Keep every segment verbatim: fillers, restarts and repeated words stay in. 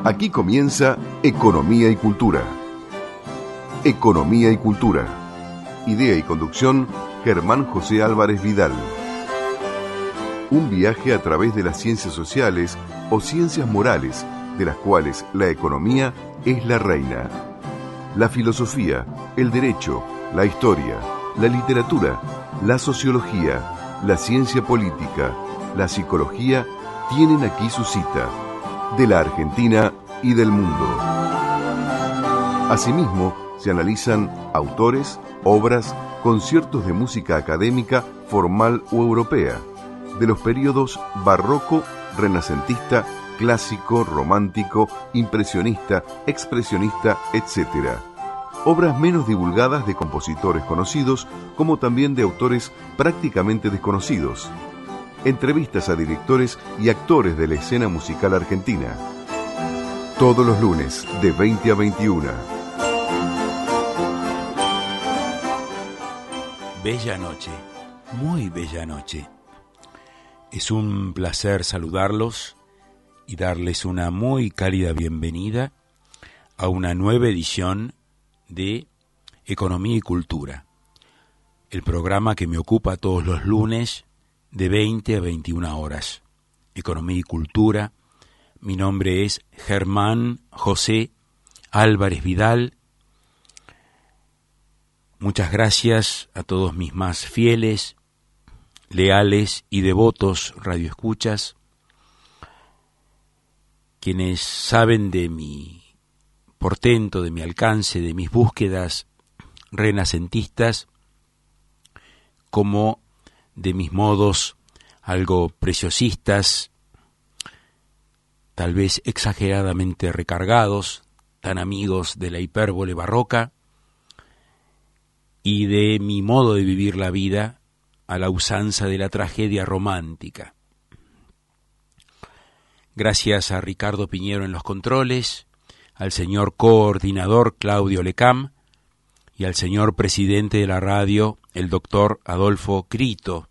Aquí comienza Economía y Cultura. Economía y Cultura. Idea y conducción, Germán José Álvarez Vidal. Un viaje a través de las ciencias sociales o ciencias morales, de las cuales la economía es la reina. La filosofía, el derecho, la historia, la literatura, la sociología, la ciencia política, la psicología tienen aquí su cita, de la Argentina y del mundo. Asimismo, se analizan autores, obras, conciertos de música académica, formal o europea, de los períodos barroco, renacentista, clásico, romántico, impresionista, expresionista, etcétera. Obras menos divulgadas de compositores conocidos, como también de autores prácticamente desconocidos. Entrevistas a directores y actores de la escena musical argentina. Todos los lunes, de veinte a veintiuna. Bella noche, muy bella noche. Es un placer saludarlos y darles una muy cálida bienvenida a una nueva edición de Economía y Cultura, el programa que me ocupa todos los lunes de veinte a veintiuna horas. Economía y Cultura. Mi nombre es Germán José Álvarez Vidal. Muchas gracias a todos mis más fieles, leales y devotos radioescuchas, quienes saben de mi portento, de mi alcance, de mis búsquedas renacentistas, como de mis modos algo preciosistas, tal vez exageradamente recargados, tan amigos de la hipérbole barroca, y de mi modo de vivir la vida a la usanza de la tragedia romántica. Gracias a Ricardo Piñero en los controles, al señor coordinador Claudio Lecam y al señor presidente de la radio, el doctor Adolfo Crito,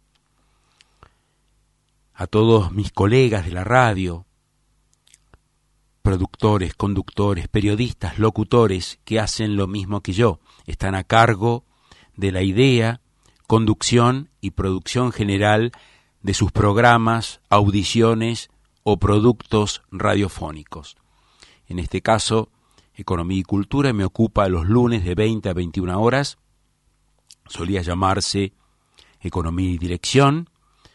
a todos mis colegas de la radio, productores, conductores, periodistas, locutores que hacen lo mismo que yo, están a cargo de la idea, conducción y producción general de sus programas, audiciones o productos radiofónicos. En este caso, Economía y Cultura me ocupa los lunes de veinte a veintiuna horas. Solía llamarse Economía y Dirección.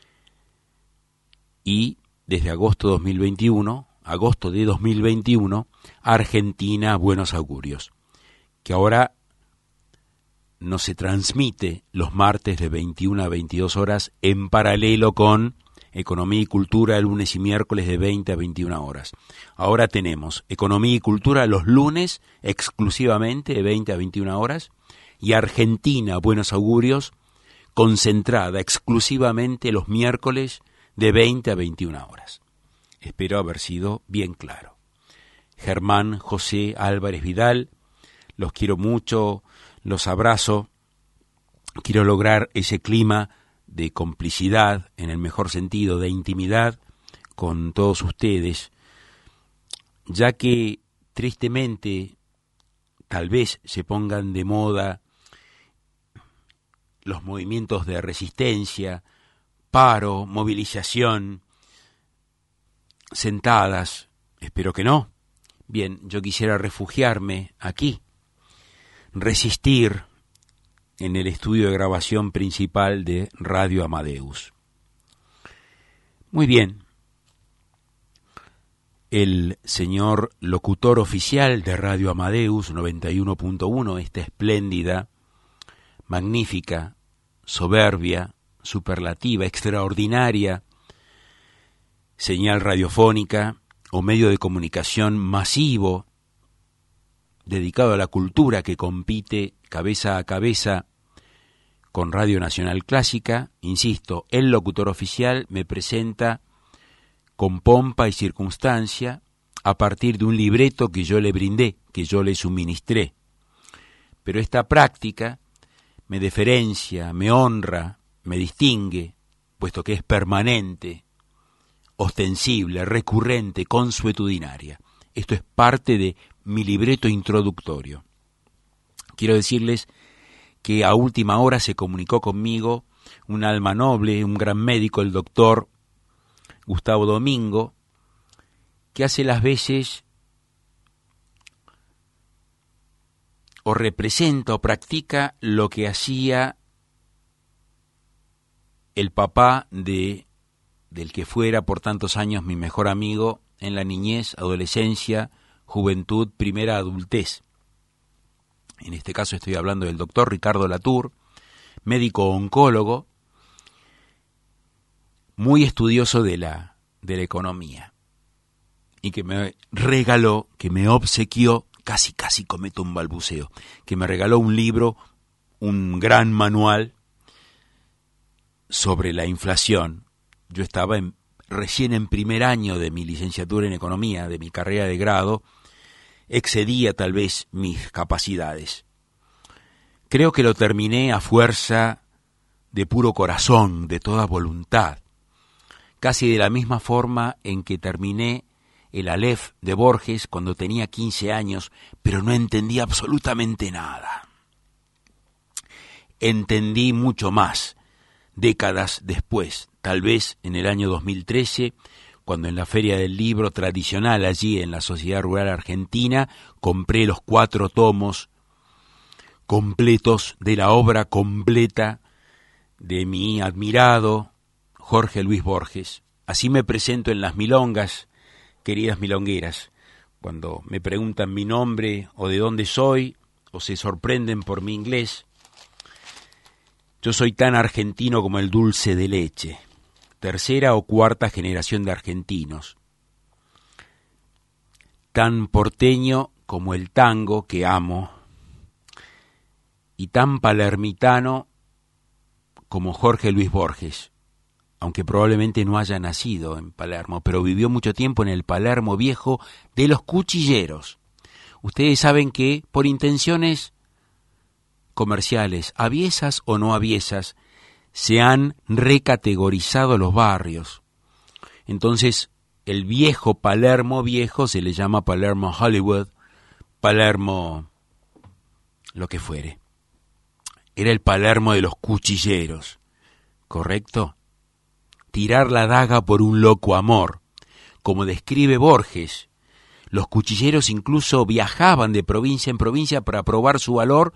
Y desde agosto de dos mil veintiuno, agosto de dos mil veintiuno, Argentina Buenos Augurios, que ahora no se transmite los martes de veintiuna a veintidós horas en paralelo con Economía y Cultura el lunes y miércoles de veinte a veintiuna horas. Ahora tenemos Economía y Cultura los lunes exclusivamente de veinte a veintiuna horas y Argentina Buenos Augurios concentrada exclusivamente los miércoles de veinte a veintiuna horas. Espero haber sido bien claro. Germán José Álvarez Vidal, los quiero mucho, los abrazo, quiero lograr ese clima de complicidad, en el mejor sentido, de intimidad con todos ustedes, ya que tristemente tal vez se pongan de moda los movimientos de resistencia, paro, movilización, sentadas, espero que no. Bien, yo quisiera refugiarme aquí, resistir en el estudio de grabación principal de Radio Amadeus. Muy bien. El señor locutor oficial de Radio Amadeus noventa y uno punto uno, esta espléndida, magnífica, soberbia, superlativa, extraordinaria señal radiofónica o medio de comunicación masivo dedicado a la cultura que compite cabeza a cabeza con Radio Nacional Clásica. Insisto, el locutor oficial me presenta con pompa y circunstancia a partir de un libreto que yo le brindé, que yo le suministré. Pero esta práctica me deferencia, me honra, me distingue, puesto que es permanente, ostensible, recurrente, consuetudinaria. Esto es parte de mi libreto introductorio. Quiero decirles que a última hora se comunicó conmigo un alma noble, un gran médico, el doctor Gustavo Domingo, que hace las veces o representa o practica lo que hacía el papá de, del que fuera por tantos años mi mejor amigo en la niñez, adolescencia, juventud, primera adultez. En este caso estoy hablando del doctor Ricardo Latour, médico oncólogo, muy estudioso de la, de la economía, y que me regaló, que me obsequió, casi casi cometo un balbuceo, que me regaló un libro, un gran manual sobre la inflación. Yo estaba en, recién en primer año de mi licenciatura en economía, de mi carrera de grado, excedía tal vez mis capacidades. Creo que lo terminé a fuerza de puro corazón, de toda voluntad, casi de la misma forma en que terminé el Aleph de Borges cuando tenía quince años, pero no entendí absolutamente nada. Entendí mucho más décadas después, tal vez en el año dos mil trece, cuando en la Feria del Libro tradicional allí en la Sociedad Rural Argentina compré los cuatro tomos completos de la obra completa de mi admirado Jorge Luis Borges. Así me presento en las milongas, queridas milongueras, cuando me preguntan mi nombre o de dónde soy, o se sorprenden por mi inglés. Yo soy tan argentino como el dulce de leche, tercera o cuarta generación de argentinos, tan porteño como el tango que amo, y tan palermitano como Jorge Luis Borges, aunque probablemente no haya nacido en Palermo, pero vivió mucho tiempo en el Palermo viejo de los cuchilleros. Ustedes saben que por intenciones comerciales, aviesas o no aviesas, se han recategorizado los barrios. Entonces, el viejo Palermo viejo se le llama Palermo Hollywood, Palermo lo que fuere. Era el Palermo de los cuchilleros, ¿correcto? Tirar la daga por un loco amor. Como describe Borges, los cuchilleros incluso viajaban de provincia en provincia para probar su valor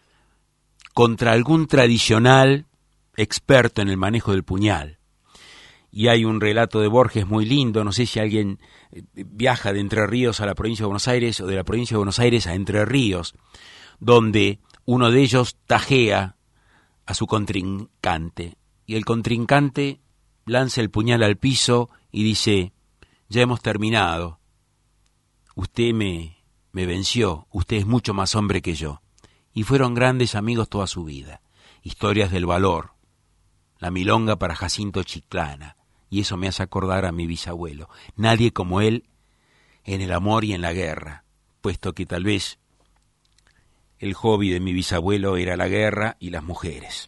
contra algún tradicional experto en el manejo del puñal. Y hay un relato de Borges muy lindo, no sé si alguien viaja de Entre Ríos a la provincia de Buenos Aires o de la provincia de Buenos Aires a Entre Ríos, donde uno de ellos tajea a su contrincante, y el contrincante lanza el puñal al piso y dice: ya hemos terminado, usted me, me venció, usted es mucho más hombre que yo. Y fueron grandes amigos toda su vida. Historias del valor, la milonga para Jacinto Chiclana, y eso me hace acordar a mi bisabuelo. Nadie como él en el amor y en la guerra, puesto que tal vez el hobby de mi bisabuelo era la guerra y las mujeres.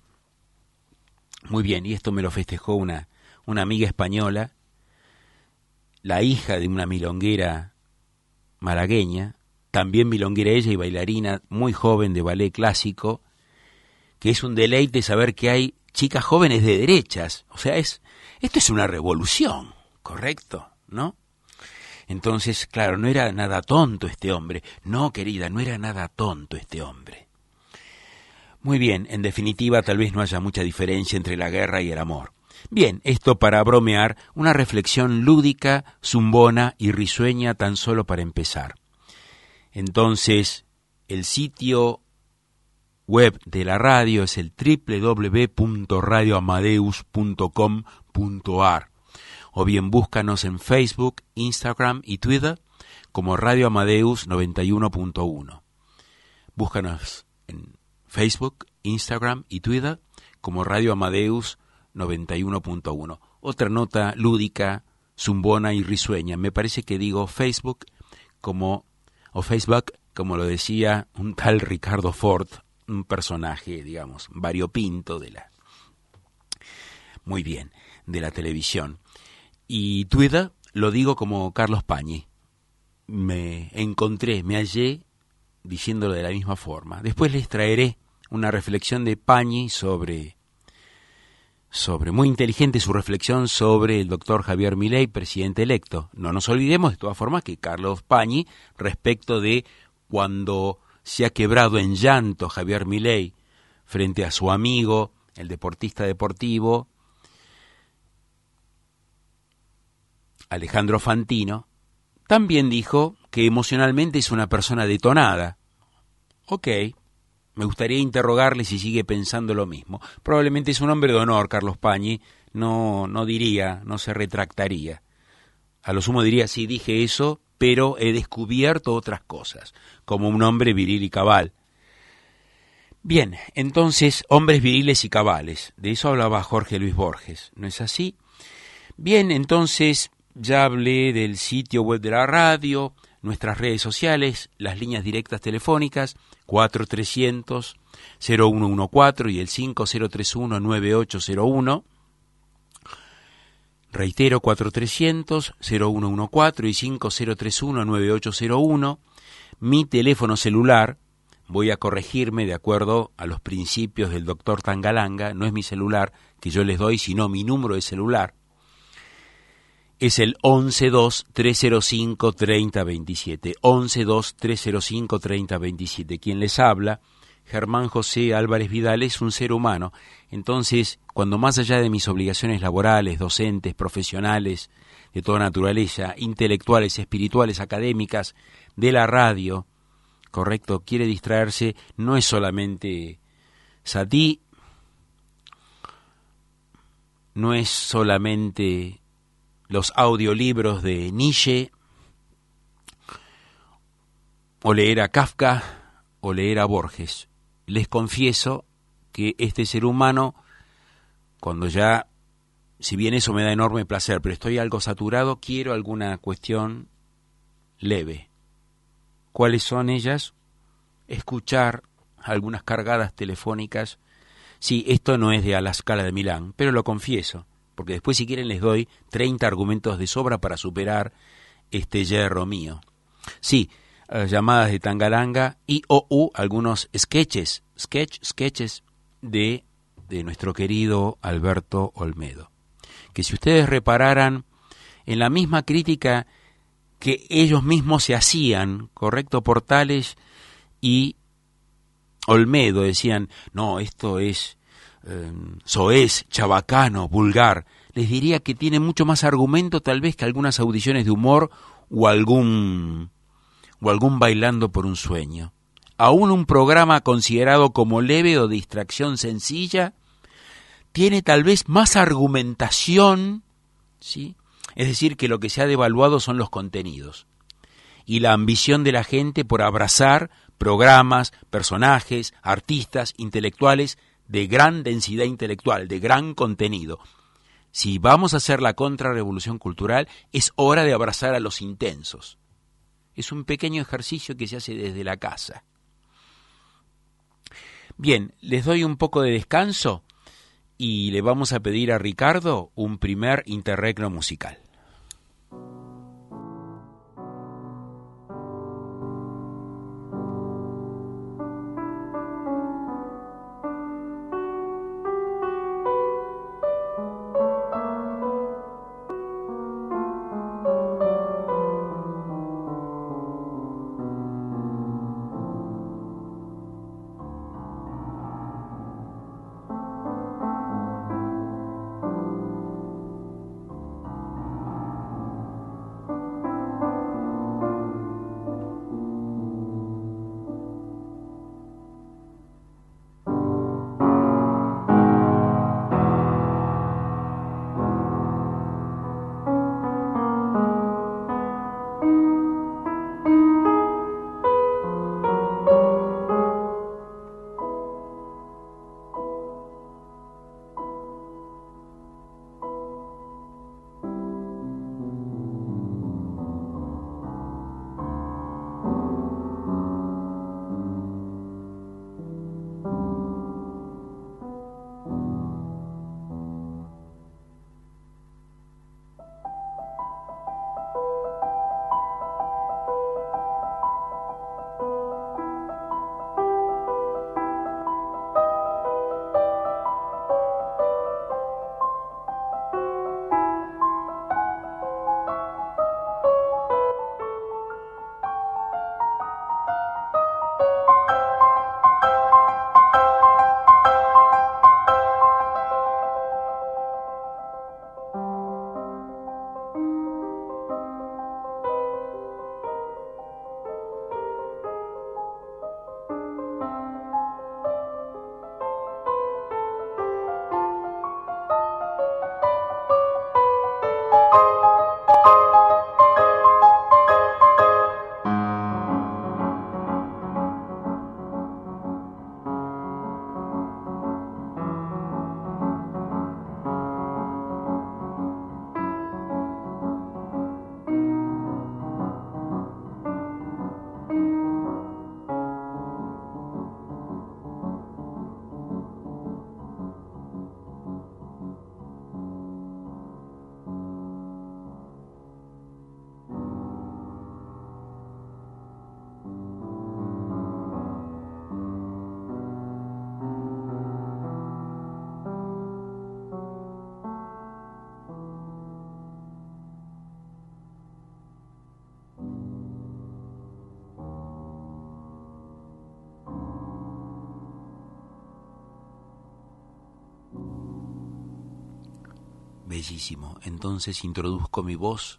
Muy bien, y esto me lo festejó una, una amiga española, la hija de una milonguera malagueña, también milonguera ella y bailarina muy joven de ballet clásico, que es un deleite saber que hay chicas jóvenes de derechas. O sea, es esto es una revolución, ¿correcto? ¿No? Entonces, claro, no era nada tonto este hombre. No, querida, no era nada tonto este hombre. Muy bien, en definitiva, tal vez no haya mucha diferencia entre la guerra y el amor. Bien, esto para bromear, una reflexión lúdica, zumbona y risueña tan solo para empezar. Entonces, el sitio web de la radio es el doble u doble u doble u punto radio amadeus punto com punto a r, o bien búscanos en Facebook, Instagram y Twitter como Radio Amadeus noventa y uno punto uno. Búscanos en Facebook, Instagram y Twitter como Radio Amadeus noventa y uno punto uno. Otra nota lúdica, zumbona y risueña. Me parece que digo Facebook como o Facebook, como lo decía un tal Ricardo Ford, un personaje, digamos, variopinto de la, muy bien, de la televisión. Y Twitter lo digo como Carlos Pañi, me encontré, me hallé diciéndolo de la misma forma. Después les traeré una reflexión de Pañi sobre, sobre muy inteligente su reflexión sobre el doctor Javier Milei, presidente electo. No nos olvidemos de todas formas que Carlos Pañi, respecto de cuando se ha quebrado en llanto Javier Milei frente a su amigo, el deportista deportivo, Alejandro Fantino, también dijo que emocionalmente es una persona detonada. Ok, me gustaría interrogarle si sigue pensando lo mismo. Probablemente es un hombre de honor, Carlos Pañi, no, no diría, no se retractaría. A lo sumo diría, sí, dije eso, pero he descubierto otras cosas, como un hombre viril y cabal. Bien, entonces, hombres viriles y cabales, de eso hablaba Jorge Luis Borges, ¿no es así? Bien, entonces, ya hablé del sitio web de la radio, nuestras redes sociales, las líneas directas telefónicas, cuatro trescientos cero uno catorce y el cinco cero tres uno nueve ocho cero uno. Reitero, cuatro trescientos cero uno catorce y cinco cero tres uno nueve ocho cero uno. Mi teléfono celular, voy a corregirme de acuerdo a los principios del doctor Tangalanga, no es mi celular que yo les doy, sino mi número de celular. Es el once dos tres cero cinco treinta veintisiete, once dos tres cero cinco treinta veintisiete. Quien les habla, Germán José Álvarez Vidal, es un ser humano. Entonces, cuando más allá de mis obligaciones laborales, docentes, profesionales, de toda naturaleza, intelectuales, espirituales, académicas, de la radio, correcto, quiere distraerse, no es solamente Satí, no es solamente los audiolibros de Nietzsche, o leer a Kafka, o leer a Borges. Les confieso que este ser humano, cuando ya, si bien eso me da enorme placer, pero estoy algo saturado, quiero alguna cuestión leve. ¿Cuáles son ellas? Escuchar algunas cargadas telefónicas. Sí, esto no es de a la Scala de Milán, pero lo confieso, porque después si quieren les doy treinta argumentos de sobra para superar este yerro mío. Sí, uh, llamadas de Tangalanga y o u algunos sketches, sketch, sketches de, de nuestro querido Alberto Olmedo. Que si ustedes repararan en la misma crítica que ellos mismos se hacían, correcto, Portales y Olmedo decían, no, esto es eh, soez, chabacano, vulgar. Les diría que tiene mucho más argumento tal vez que algunas audiciones de humor o algún, o algún bailando por un sueño. Aún un programa considerado como leve o distracción sencilla tiene tal vez más argumentación, ¿sí? Es decir, que lo que se ha devaluado son los contenidos y la ambición de la gente por abrazar programas, personajes, artistas, intelectuales de gran densidad intelectual, de gran contenido. Si vamos a hacer la contrarrevolución cultural, es hora de abrazar a los intensos. Es un pequeño ejercicio que se hace desde la casa. Bien, les doy un poco de descanso y le vamos a pedir a Ricardo un primer interregno musical. bellísimo. Entonces introduzco mi voz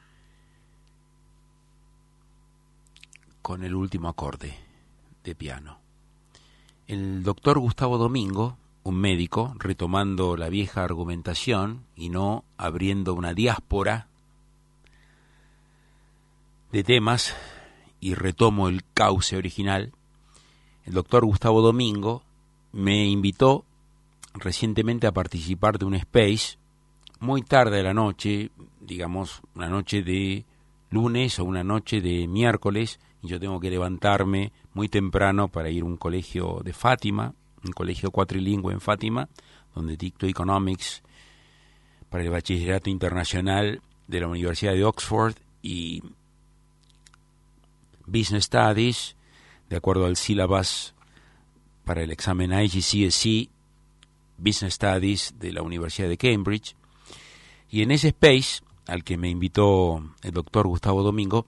con el último acorde de piano. El doctor Gustavo Domingo, un médico, retomando la vieja argumentación y no abriendo una diáspora de temas, y retomo el cauce original, el doctor Gustavo Domingo me invitó recientemente a participar de un space muy tarde de la noche, digamos una noche de lunes o una noche de miércoles, y yo tengo que levantarme muy temprano para ir a un colegio de Fátima, un colegio cuatrilingüe en Fátima, donde dicto Economics para el Bachillerato Internacional de la Universidad de Oxford y Business Studies, de acuerdo al sílabus para el examen I G C S E, Business Studies de la Universidad de Cambridge. Y en ese space, al que me invitó el doctor Gustavo Domingo,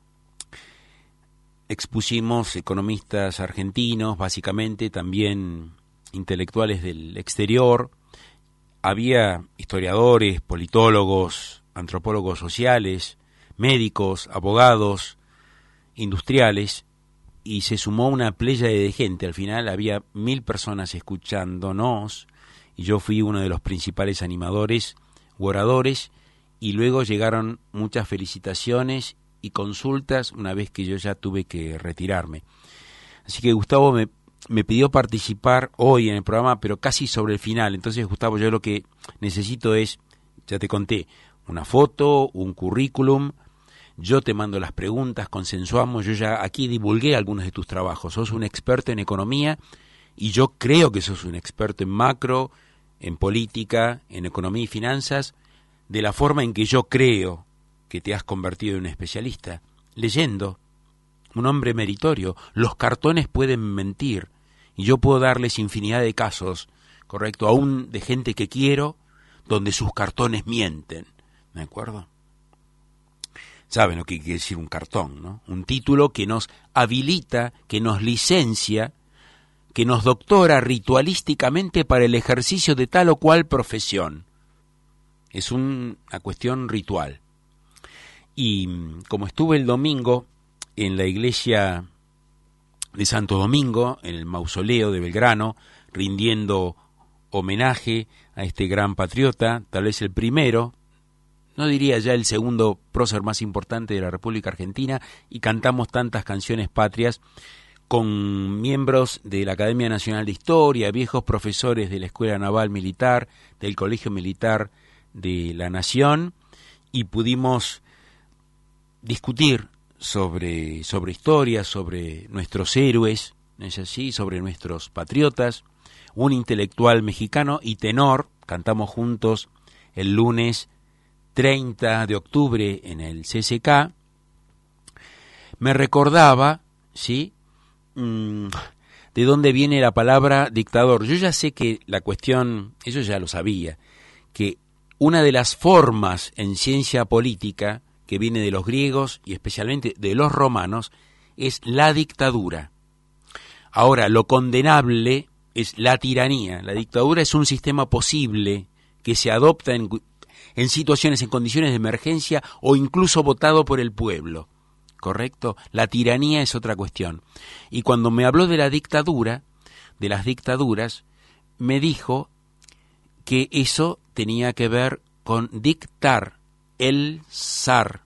expusimos economistas argentinos, básicamente, también intelectuales del exterior. Había historiadores, politólogos, antropólogos sociales, médicos, abogados, industriales, y se sumó una pléyade de gente. Al final había mil personas escuchándonos, y yo fui uno de los principales animadores u oradores, y luego llegaron muchas felicitaciones y consultas una vez que yo ya tuve que retirarme. Así que Gustavo me, me pidió participar hoy en el programa, pero casi sobre el final. Entonces, Gustavo, yo lo que necesito es, ya te conté, una foto, un currículum. Yo te mando las preguntas, consensuamos. Yo ya aquí divulgué algunos de tus trabajos. Sos un experto en economía y yo creo que sos un experto en macro, en política, en economía y finanzas, de la forma en que yo creo que te has convertido en un especialista, leyendo. Un hombre meritorio. Los cartones pueden mentir y yo puedo darles infinidad de casos, correcto, aún de gente que quiero, donde sus cartones mienten. ¿De acuerdo? Saben lo que quiere decir un cartón, ¿no? Un título que nos habilita, que nos licencia, que nos doctora ritualísticamente para el ejercicio de tal o cual profesión. Es un, una cuestión ritual. Y como estuve el domingo en la iglesia de Santo Domingo, en el mausoleo de Belgrano, rindiendo homenaje a este gran patriota, tal vez el primero, no diría ya el segundo prócer más importante de la República Argentina, y cantamos tantas canciones patrias con miembros de la Academia Nacional de Historia, viejos profesores de la Escuela Naval Militar, del Colegio Militar de la Nación, y pudimos discutir sobre, sobre historia, sobre nuestros héroes, ¿no es así?, sobre nuestros patriotas. Un intelectual mexicano y tenor, cantamos juntos el lunes treinta de octubre en el C C K, me recordaba, ¿sí?, mm, de dónde viene la palabra dictador. Yo ya sé que la cuestión, eso ya lo sabía, que una de las formas en ciencia política que viene de los griegos y especialmente de los romanos es la dictadura. Ahora, lo condenable es la tiranía. La dictadura es un sistema posible que se adopta en en situaciones, en condiciones de emergencia o incluso votado por el pueblo, ¿correcto? La tiranía es otra cuestión. Y cuando me habló de la dictadura, de las dictaduras, me dijo que eso tenía que ver con dictar, el zar,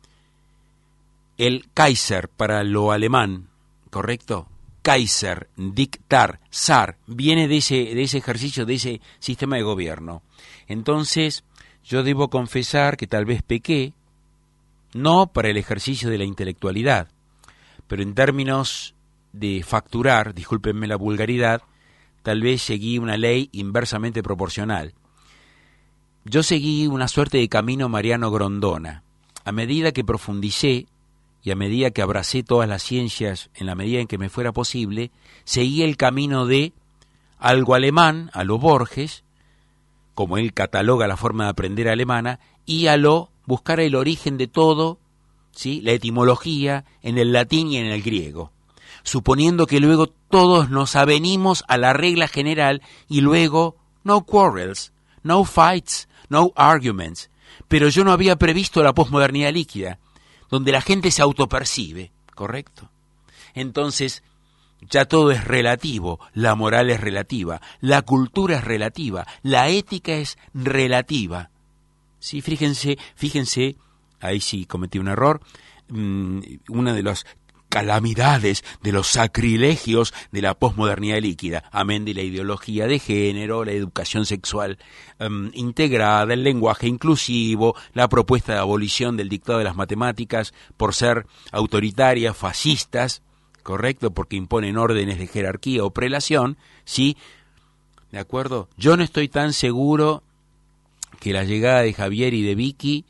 el Kaiser para lo alemán, ¿correcto? Kaiser, dictar, zar, viene de ese, de ese ejercicio, de ese sistema de gobierno. Entonces, yo debo confesar que tal vez pequé, no para el ejercicio de la intelectualidad, pero en términos de facturar, discúlpenme la vulgaridad, tal vez seguí una ley inversamente proporcional. Yo seguí una suerte de camino Mariano Grondona. A medida que profundicé y a medida que abracé todas las ciencias en la medida en que me fuera posible, seguí el camino de algo alemán, a lo Borges, como él cataloga la forma de aprender alemana, y a lo buscar el origen de todo, ¿sí?, la etimología en el latín y en el griego, suponiendo que luego todos nos avenimos a la regla general y luego no quarrels, no fights, no arguments. Pero yo no había previsto la posmodernidad líquida, donde la gente se autopercibe, ¿correcto? Entonces, ya todo es relativo, la moral es relativa, la cultura es relativa, la ética es relativa. Sí, fíjense, fíjense, ahí sí cometí un error, mmm, una de las calamidades, de los sacrilegios de la posmodernidad líquida, amén de la ideología de género, la educación sexual um, integrada, el lenguaje inclusivo, la propuesta de abolición del dictado de las matemáticas por ser autoritarias, fascistas, correcto, porque imponen órdenes de jerarquía o prelación, ¿sí? ¿De acuerdo? Yo no estoy tan seguro que la llegada de Javier y de Vicky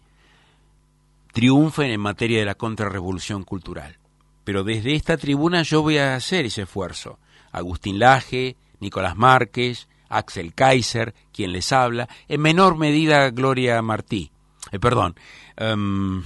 triunfen en materia de la contrarrevolución cultural. Pero desde esta tribuna yo voy a hacer ese esfuerzo. Agustín Laje, Nicolás Márquez, Axel Kaiser, quien les habla, en menor medida Gloria Martí, eh, perdón, um,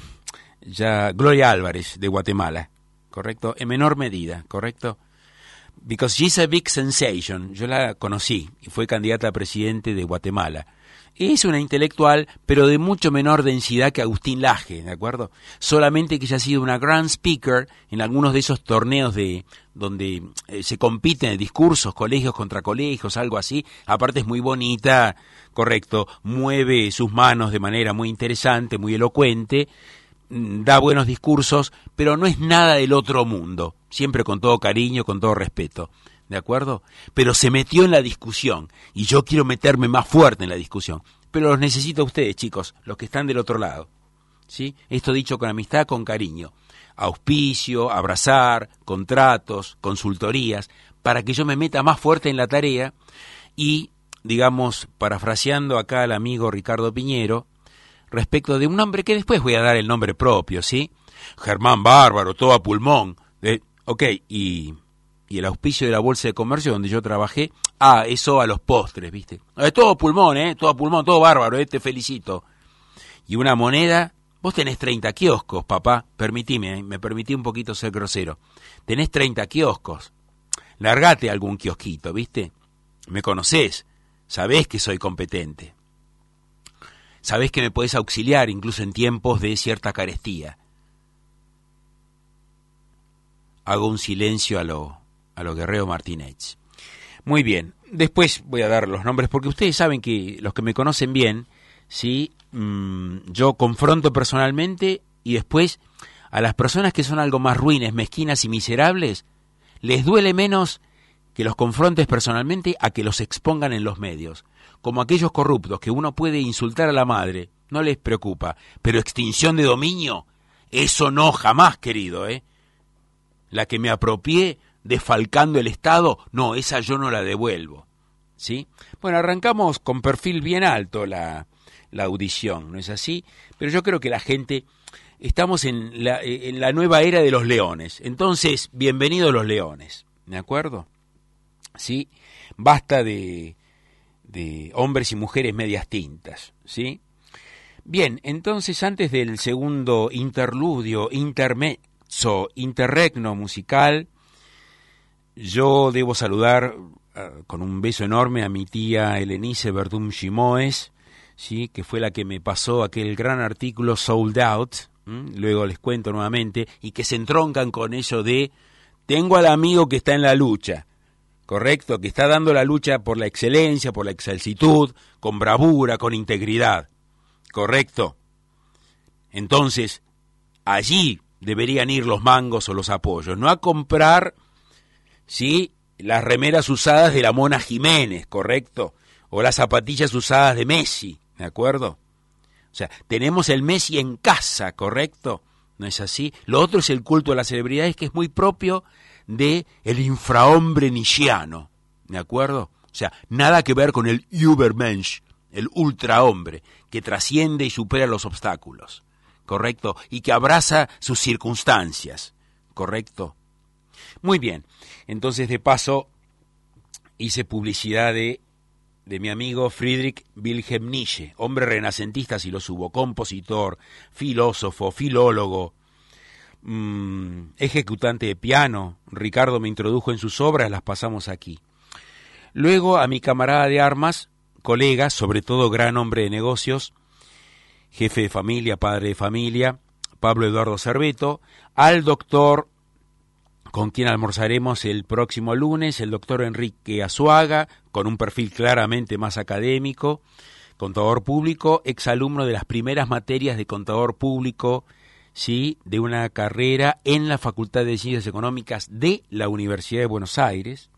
ya Gloria Álvarez de Guatemala, ¿correcto? En menor medida, ¿correcto? Because she's a big sensation. Yo la conocí y fue candidata a presidente de Guatemala. Es una intelectual, pero de mucho menor densidad que Agustín Laje, ¿de acuerdo? Solamente que ella ha sido una grand speaker en algunos de esos torneos de donde eh, se compiten discursos, colegios contra colegios, algo así. Aparte es muy bonita, correcto, mueve sus manos de manera muy interesante, muy elocuente, da buenos discursos, pero no es nada del otro mundo, siempre con todo cariño, con todo respeto. ¿De acuerdo? Pero se metió en la discusión, y yo quiero meterme más fuerte en la discusión. Pero los necesito a ustedes, chicos, los que están del otro lado. ¿Sí? Esto dicho con amistad, con cariño. Auspicio, abrazar, contratos, consultorías, para que yo me meta más fuerte en la tarea y, digamos, parafraseando acá al amigo Ricardo Piñero, respecto de un nombre que después voy a dar el nombre propio, ¿sí? Germán Bárbaro, todo a pulmón. Eh, ok, y... y el auspicio de la Bolsa de Comercio donde yo trabajé, ah, eso a los postres, ¿viste? Eh, todo pulmón, ¿eh? Todo pulmón, todo bárbaro, eh, te felicito. Y una moneda, vos tenés treinta kioscos, papá, permitime, eh, me permití un poquito ser grosero. Tenés treinta kioscos, largate algún kiosquito, ¿viste? Me conocés, sabés que soy competente. Sabés que me podés auxiliar incluso en tiempos de cierta carestía. Hago un silencio a lo... a lo Guerrero Martínez. Muy bien, después voy a dar los nombres, porque ustedes saben que los que me conocen bien, ¿sí? Mm, yo confronto personalmente y después a las personas que son algo más ruines, mezquinas y miserables, les duele menos que los confrontes personalmente a que los expongan en los medios. Como aquellos corruptos que uno puede insultar a la madre, no les preocupa, pero extinción de dominio, eso no, jamás, querido, ¿eh? La que me apropié desfalcando el Estado, no, esa yo no la devuelvo, ¿sí? Bueno, arrancamos con perfil bien alto la, la audición, ¿no es así? Pero yo creo que la gente, estamos en la, en la nueva era de los leones, entonces, bienvenidos los leones, ¿de acuerdo? ¿Sí? Basta de, de hombres y mujeres medias tintas, ¿sí? Bien, entonces, antes del segundo interludio, intermezzo, interregno musical, yo debo saludar uh, con un beso enorme a mi tía Helenice Verdum Gimoes, ¿sí? Que fue la que me pasó aquel gran artículo Sold Out, ¿m? Luego les cuento nuevamente, y que se entroncan con eso de, tengo al amigo que está en la lucha, ¿correcto? Que está dando la lucha por la excelencia, por la excelsitud, con bravura, con integridad, ¿correcto? Entonces, allí deberían ir los mangos o los apoyos, no a comprar... ¿sí? Las remeras usadas de la Mona Jiménez, ¿correcto? O las zapatillas usadas de Messi, ¿de acuerdo? O sea, tenemos el Messi en casa, ¿correcto? ¿No es así? Lo otro es el culto a las celebridades, que es muy propio de el infrahombre nietzscheano, ¿de acuerdo? O sea, nada que ver con el Übermensch, el ultrahombre, que trasciende y supera los obstáculos, ¿correcto? Y que abraza sus circunstancias, ¿correcto? Muy bien, entonces de paso hice publicidad de, de mi amigo Friedrich Wilhelm Nietzsche, hombre renacentista si lo subo, compositor, filósofo, filólogo, mmm, ejecutante de piano. Ricardo me introdujo en sus obras, las pasamos aquí. Luego a mi camarada de armas, colegas, sobre todo gran hombre de negocios, jefe de familia, padre de familia, Pablo Eduardo Cerveto, al doctor con quien almorzaremos el próximo lunes, el doctor Enrique Azuaga, con un perfil claramente más académico, contador público, exalumno de las primeras materias de contador público, sí, de una carrera en la Facultad de Ciencias Económicas de la Universidad de Buenos Aires.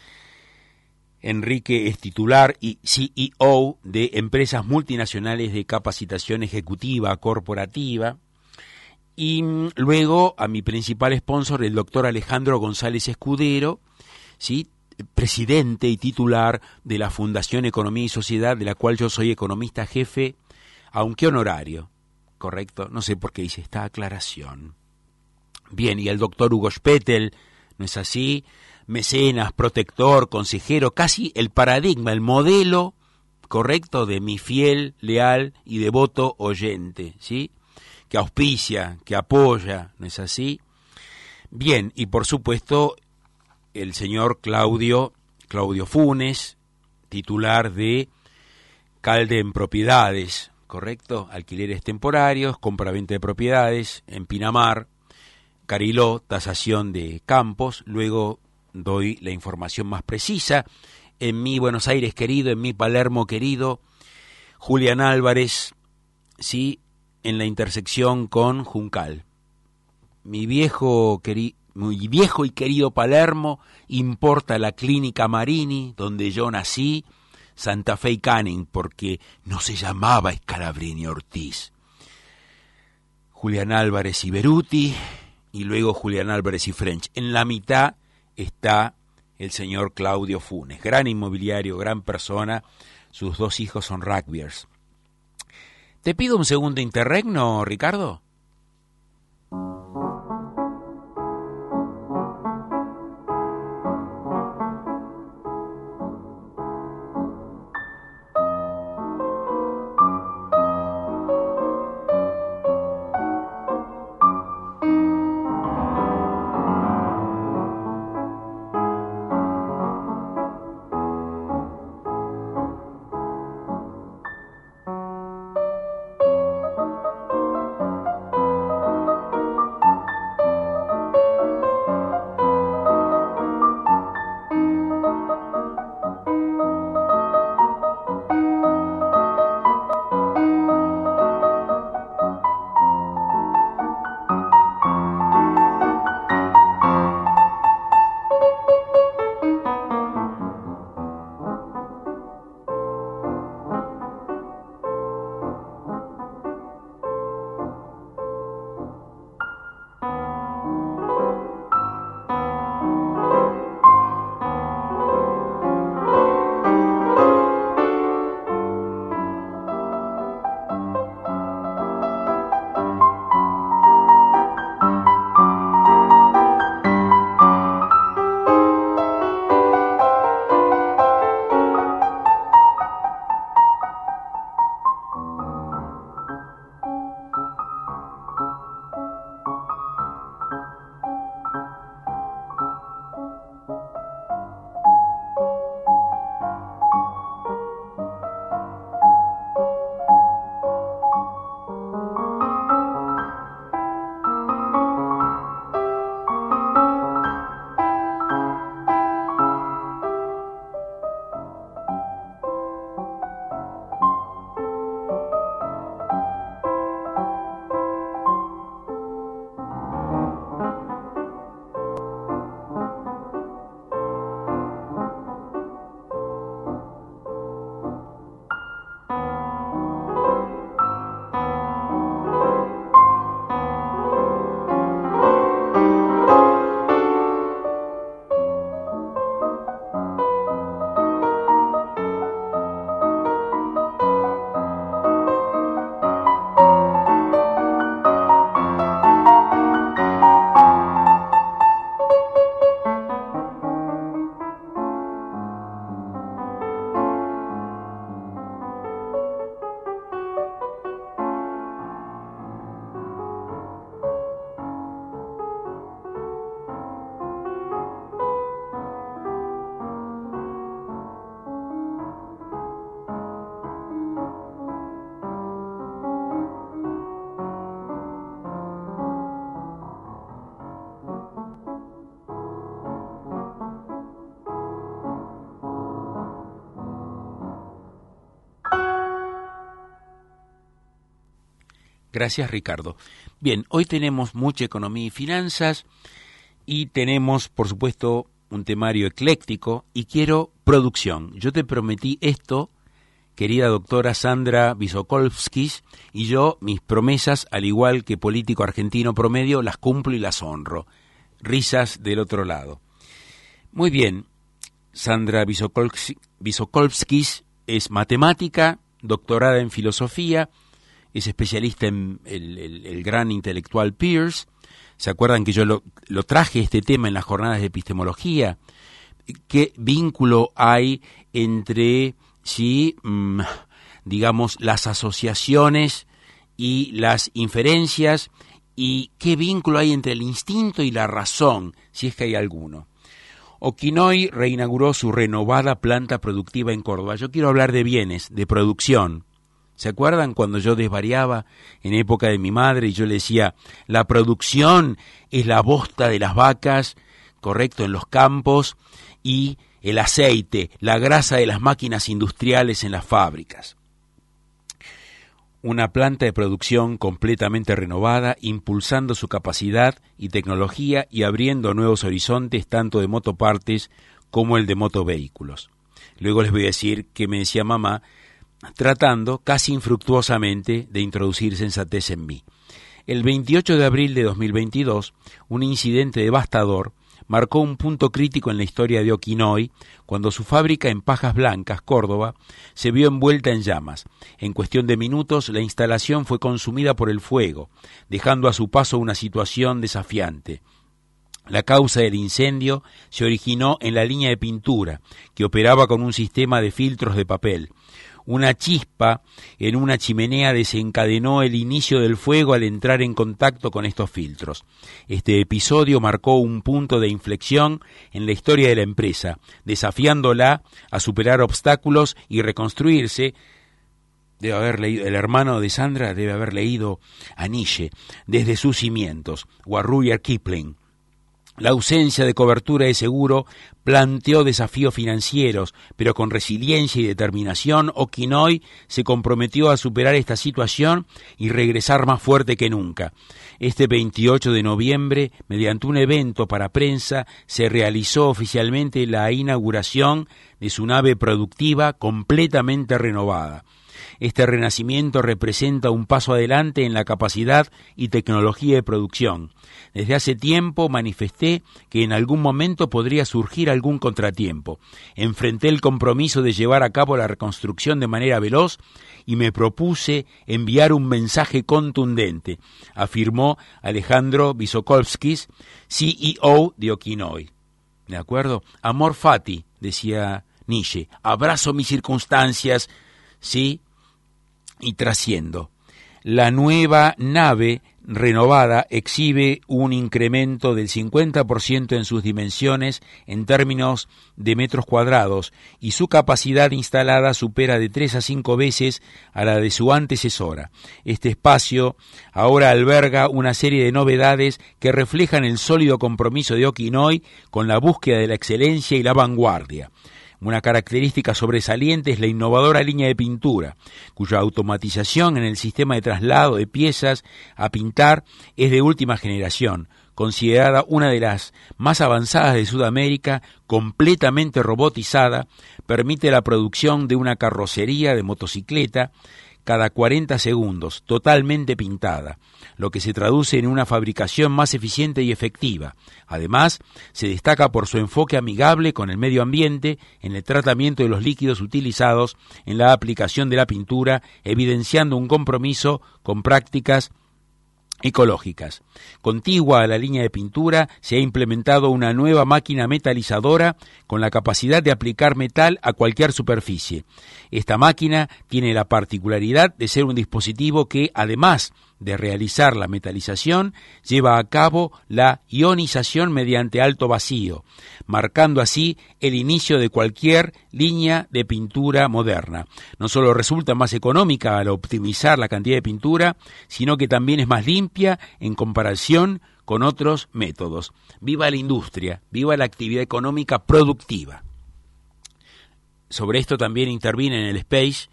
Enrique es titular y C E O de empresas multinacionales de capacitación ejecutiva corporativa. Y luego a mi principal sponsor, el doctor Alejandro González Escudero, ¿sí?, presidente y titular de la Fundación Economía y Sociedad, de la cual yo soy economista jefe, aunque honorario, ¿correcto? No sé por qué hice esta aclaración. Bien, y el doctor Hugo Spettel, ¿no es así? Mecenas, protector, consejero, casi el paradigma, el modelo, ¿correcto?, de mi fiel, leal y devoto oyente, ¿sí?, que auspicia, que apoya, ¿no es así? Bien, y por supuesto el señor Claudio, Claudio Funes, titular de Calde en Propiedades, ¿correcto? Alquileres temporarios, compra-venta de propiedades en Pinamar, Cariló, tasación de campos. Luego doy la información más precisa. En mi Buenos Aires querido, en mi Palermo querido, Julián Álvarez, sí, en la intersección con Juncal. Mi viejo, queri, mi viejo y querido Palermo importa la clínica Marini, donde yo nací, Santa Fe y Canning, porque no se llamaba Scalabrini Ortiz. Julián Álvarez y Beruti, y luego Julián Álvarez y French. En la mitad está el señor Claudio Funes, gran inmobiliario, gran persona. Sus dos hijos son rugbyers. ¿Te pido un segundo interregno, Ricardo? Gracias, Ricardo. Bien, hoy tenemos mucha economía y finanzas y tenemos, por supuesto, un temario ecléctico y quiero producción. Yo te prometí esto, querida doctora Sandra Vysokolskis, y yo mis promesas, al igual que político argentino promedio, las cumplo y las honro. Risas del otro lado. Muy bien, Sandra Vysokolskis es matemática, doctorada en filosofía, es especialista en el, el, el gran intelectual Peirce. ¿Se acuerdan que yo lo, lo traje este tema en las jornadas de epistemología? ¿Qué vínculo hay entre, sí, mmm, digamos, las asociaciones y las inferencias? ¿Y qué vínculo hay entre el instinto y la razón, si es que hay alguno? Okinoy reinauguró su renovada planta productiva en Córdoba. Yo quiero hablar de bienes, de producción. ¿Se acuerdan cuando yo desvariaba en época de mi madre y yo le decía, la producción es la bosta de las vacas, correcto, en los campos, y el aceite, la grasa de las máquinas industriales en las fábricas? Una planta de producción completamente renovada, impulsando su capacidad y tecnología y abriendo nuevos horizontes tanto de motopartes como el de motovehículos. Luego les voy a decir que me decía mamá, tratando casi infructuosamente de introducir sensatez en mí. El veintiocho de abril de dos mil veintidós, un incidente devastador marcó un punto crítico en la historia de Okinoy, cuando su fábrica en Pajas Blancas, Córdoba, se vio envuelta en llamas. En cuestión de minutos, la instalación fue consumida por el fuego, dejando a su paso una situación desafiante. La causa del incendio se originó en la línea de pintura, que operaba con un sistema de filtros de papel. Una chispa en una chimenea desencadenó el inicio del fuego al entrar en contacto con estos filtros. Este episodio marcó un punto de inflexión en la historia de la empresa, desafiándola a superar obstáculos y reconstruirse. Debe haber leído, el hermano de Sandra debe haber leído a Nietzsche, desde sus cimientos, o a Rudyard Kipling. La ausencia de cobertura de seguro planteó desafíos financieros, pero con resiliencia y determinación, Okinoy se comprometió a superar esta situación y regresar más fuerte que nunca. Este veintiocho de noviembre, mediante un evento para prensa, se realizó oficialmente la inauguración de su nave productiva completamente renovada. Este renacimiento representa un paso adelante en la capacidad y tecnología de producción. Desde hace tiempo manifesté que en algún momento podría surgir algún contratiempo. Enfrenté el compromiso de llevar a cabo la reconstrucción de manera veloz y me propuse enviar un mensaje contundente, afirmó Alejandro Vysokolskis, C E O de Okinoy. ¿De acuerdo? Amor fati, decía Nietzsche, abrazo mis circunstancias, sí, y trasciendo. La nueva nave renovada exhibe un incremento del cincuenta por ciento en sus dimensiones en términos de metros cuadrados y su capacidad instalada supera de tres a cinco veces a la de su antecesora. Este espacio ahora alberga una serie de novedades que reflejan el sólido compromiso de Okinoy con la búsqueda de la excelencia y la vanguardia. Una característica sobresaliente es la innovadora línea de pintura, cuya automatización en el sistema de traslado de piezas a pintar es de última generación, considerada una de las más avanzadas de Sudamérica, completamente robotizada, permite la producción de una carrocería de motocicleta cada cuarenta segundos, totalmente pintada, lo que se traduce en una fabricación más eficiente y efectiva. Además, se destaca por su enfoque amigable con el medio ambiente en el tratamiento de los líquidos utilizados en la aplicación de la pintura, evidenciando un compromiso con prácticas ecológicas. Contigua a la línea de pintura se ha implementado una nueva máquina metalizadora con la capacidad de aplicar metal a cualquier superficie. Esta máquina tiene la particularidad de ser un dispositivo que, además de realizar la metalización, lleva a cabo la ionización mediante alto vacío, marcando así el inicio de cualquier línea de pintura moderna. No solo resulta más económica al optimizar la cantidad de pintura, sino que también es más limpia en comparación con otros métodos. Viva la industria, viva la actividad económica productiva. Sobre esto también intervine en el Space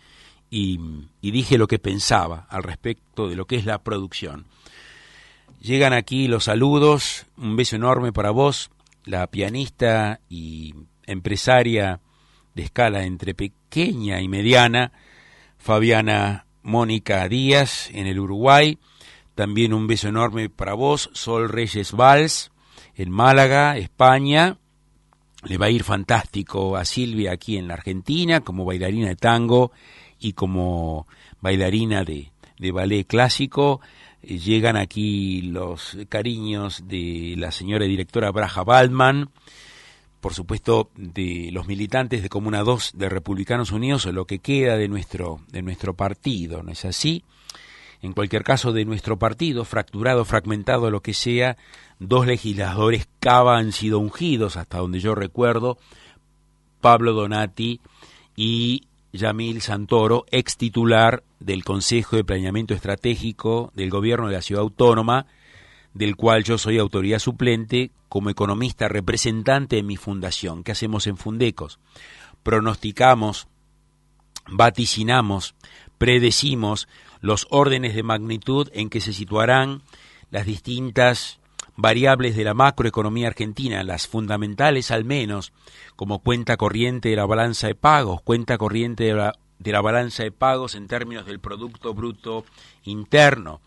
y, y dije lo que pensaba al respecto de lo que es la producción. Llegan aquí los saludos, un beso enorme para vos, la pianista y empresaria de escala entre pequeña y mediana, Fabiana Mónica Díaz, en el Uruguay. También un beso enorme para vos, Sol Reyes Valls, en Málaga, España. Le va a ir fantástico a Silvia aquí en la Argentina, como bailarina de tango y como bailarina de, de ballet clásico. Eh, llegan aquí los cariños de la señora directora Braja Baldman, por supuesto de los militantes de Comuna dos de Republicanos Unidos, o lo que queda de nuestro, de nuestro partido, ¿no es así? En cualquier caso, de nuestro partido, fracturado, fragmentado, lo que sea, dos legisladores Cava han sido ungidos, hasta donde yo recuerdo, Pablo Donati y Yamil Santoro, ex titular del Consejo de Planeamiento Estratégico del Gobierno de la Ciudad Autónoma, del cual yo soy autoridad suplente como economista representante de mi fundación. ¿Qué hacemos en Fundecos? Pronosticamos, vaticinamos, predecimos los órdenes de magnitud en que se situarán las distintas variables de la macroeconomía argentina, las fundamentales al menos, como cuenta corriente de la balanza de pagos, cuenta corriente de la, de la balanza de pagos en términos del Producto Bruto Interno,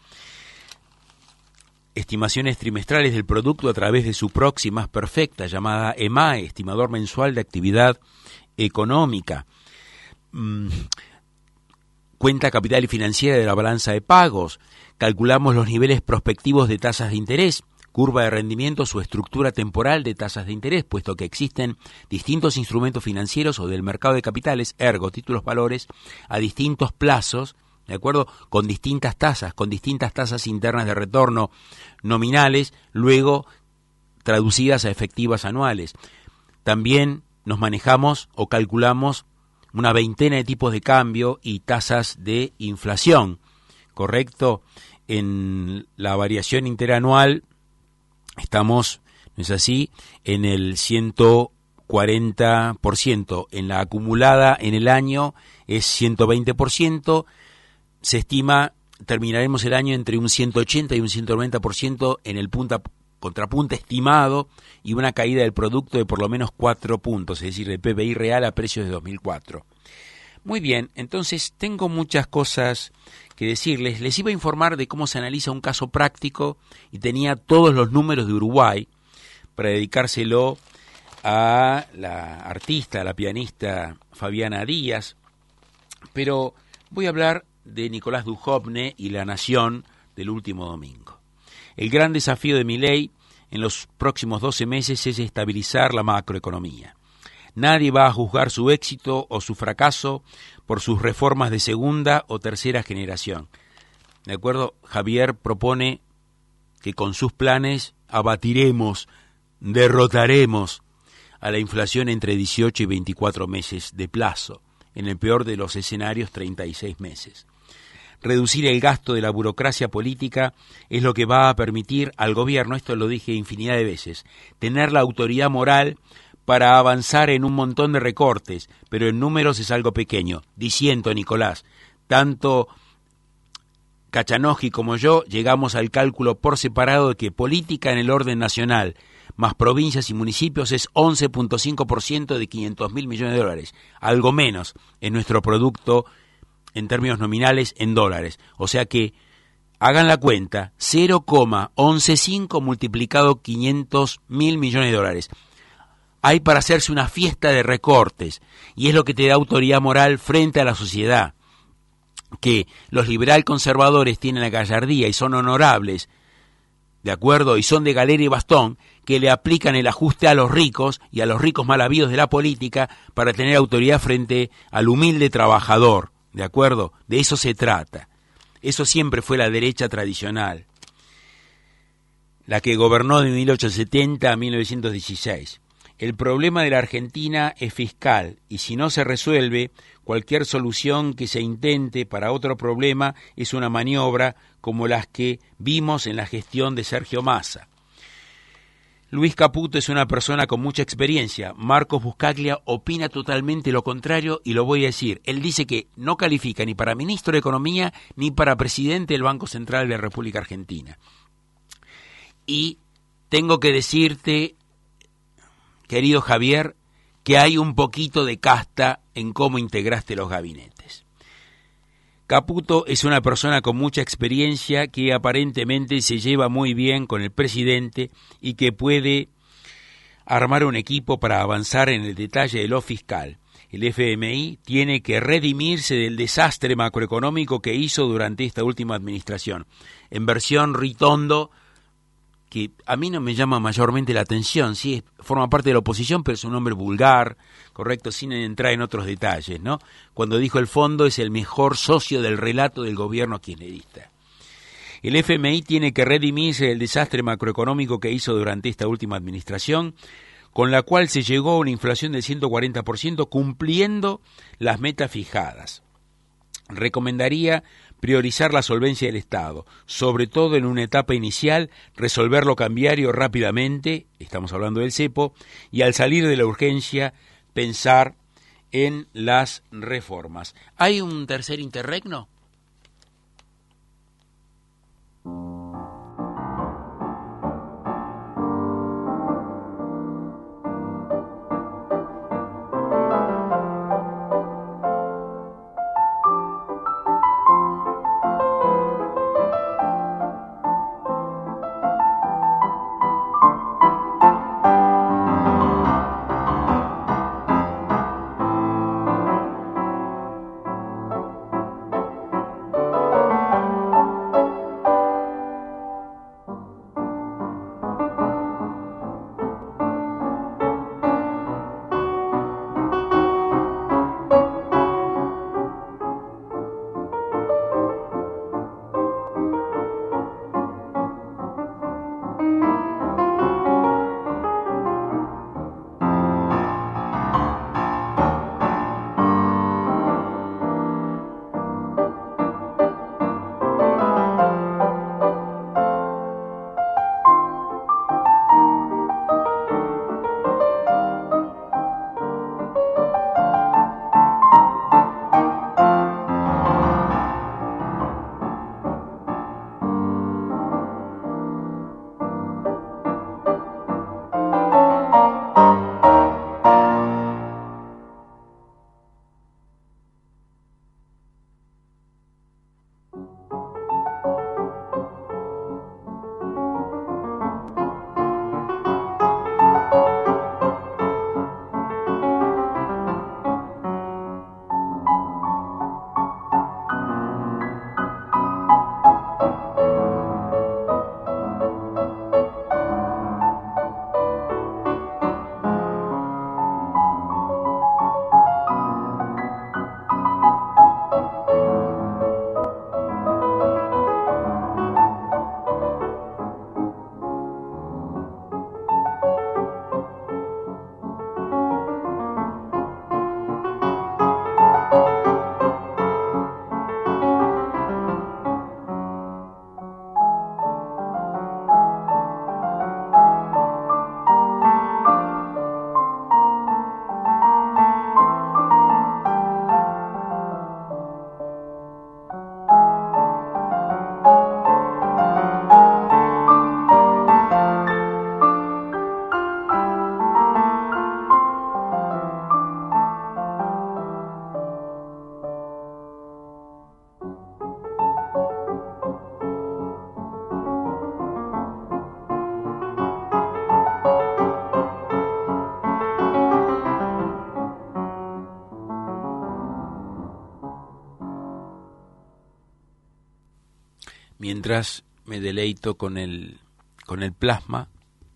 estimaciones trimestrales del producto a través de su próxima más perfecta, llamada E M A E, estimador mensual de actividad económica, mm, cuenta capital y financiera de la balanza de pagos, calculamos los niveles prospectivos de tasas de interés, curva de rendimiento, su estructura temporal de tasas de interés, puesto que existen distintos instrumentos financieros o del mercado de capitales, ergo, títulos valores, a distintos plazos, ¿de acuerdo? Con distintas tasas, con distintas tasas internas de retorno nominales, luego traducidas a efectivas anuales. También nos manejamos o calculamos una veintena de tipos de cambio y tasas de inflación, ¿correcto? En la variación interanual estamos, ¿no es así?, en el ciento cuarenta por ciento, en la acumulada en el año es ciento veinte por ciento, se estima, terminaremos el año entre un ciento ochenta y un ciento noventa por ciento en el punta contrapunta estimado y una caída del producto de por lo menos cuatro puntos, es decir, el P B I real a precios de dos mil cuatro. Muy bien, entonces tengo muchas cosas que decirles. Les iba a informar de cómo se analiza un caso práctico y tenía todos los números de Uruguay para dedicárselo a la artista, a la pianista Fabiana Díaz, pero voy a hablar de Nicolás Dujovne y La Nación del último domingo. El gran desafío de Milei en los próximos doce meses es estabilizar la macroeconomía. Nadie va a juzgar su éxito o su fracaso por sus reformas de segunda o tercera generación. ¿De acuerdo? Javier propone que con sus planes abatiremos, derrotaremos a la inflación entre dieciocho y veinticuatro meses de plazo, en el peor de los escenarios treinta y seis meses. Reducir el gasto de la burocracia política es lo que va a permitir al gobierno, esto lo dije infinidad de veces, tener la autoridad moral para avanzar en un montón de recortes, pero en números es algo pequeño. Diciendo, Nicolás, tanto Cachanoji como yo llegamos al cálculo por separado de que política en el orden nacional, más provincias y municipios, es once punto cinco por ciento de quinientos mil millones de dólares, algo menos en nuestro producto en términos nominales en dólares. O sea que hagan la cuenta, cero coma once cinco multiplicado quinientos mil millones de dólares. Hay para hacerse una fiesta de recortes, y es lo que te da autoridad moral frente a la sociedad. Que los liberal conservadores tienen la gallardía y son honorables, ¿de acuerdo? Y son de galera y bastón, que le aplican el ajuste a los ricos y a los ricos mal habidos de la política para tener autoridad frente al humilde trabajador, ¿de acuerdo? De eso se trata. Eso siempre fue la derecha tradicional, la que gobernó de mil ochocientos setenta a mil novecientos dieciséis. El problema de la Argentina es fiscal, y si no se resuelve, cualquier solución que se intente para otro problema es una maniobra como las que vimos en la gestión de Sergio Massa. Luis Caputo es una persona con mucha experiencia. Marcos Buscaglia opina totalmente lo contrario y lo voy a decir. Él dice que no califica ni para ministro de Economía ni para presidente del Banco Central de la República Argentina. Y tengo que decirte, querido Javier, que hay un poquito de casta en cómo integraste los gabinetes. Caputo es una persona con mucha experiencia que aparentemente se lleva muy bien con el presidente y que puede armar un equipo para avanzar en el detalle de lo fiscal. El F M I tiene que redimirse del desastre macroeconómico que hizo durante esta última administración. En versión Ritondo, que a mí no me llama mayormente la atención, sí, forma parte de la oposición, pero es un hombre vulgar, correcto, sin entrar en otros detalles, ¿no? Cuando dijo el fondo es el mejor socio del relato del gobierno kirchnerista. El F M I tiene que redimirse del desastre macroeconómico que hizo durante esta última administración, con la cual se llegó a una inflación del ciento cuarenta por ciento, cumpliendo las metas fijadas. Recomendaría priorizar la solvencia del Estado, sobre todo en una etapa inicial, resolver lo cambiario rápidamente, estamos hablando del cepo, y al salir de la urgencia, pensar en las reformas. ¿Hay un tercer interregno? Mientras me deleito con el, con el plasma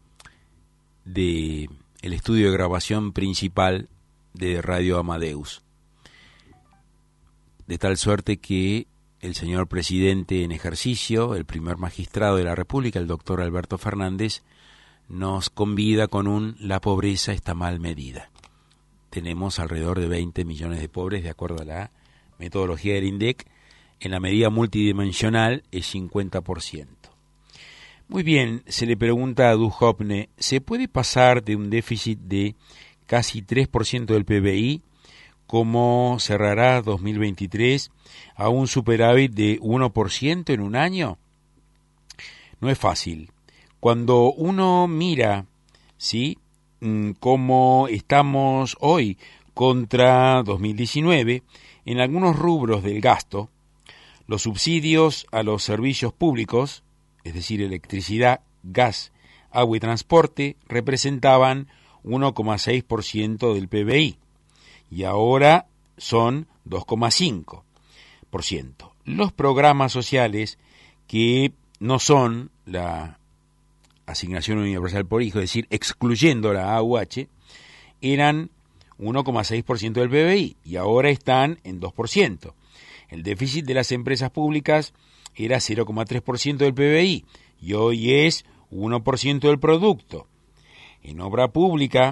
de el estudio de grabación principal de Radio Amadeus, de tal suerte que el señor presidente en ejercicio, el primer magistrado de la República, el doctor Alberto Fernández, nos convida con un "la pobreza está mal medida". Tenemos alrededor de veinte millones de pobres, de acuerdo a la metodología del INDEC. En la medida multidimensional es cincuenta por ciento. Muy bien, se le pregunta a Duhovne, ¿se puede pasar de un déficit de casi tres por ciento del P B I, como cerrará dos mil veintitrés, a un superávit de uno por ciento en un año? No es fácil. Cuando uno mira, ¿sí?, cómo estamos hoy contra dos mil diecinueve, en algunos rubros del gasto, los subsidios a los servicios públicos, es decir, electricidad, gas, agua y transporte, representaban uno coma seis por ciento del P B I y ahora son dos coma cinco por ciento. Los programas sociales, que no son la asignación universal por hijo, es decir, excluyendo la A U H, eran uno coma seis por ciento del P B I y ahora están en dos por ciento. El déficit de las empresas públicas era cero coma tres por ciento del P B I y hoy es uno por ciento del producto. En obra pública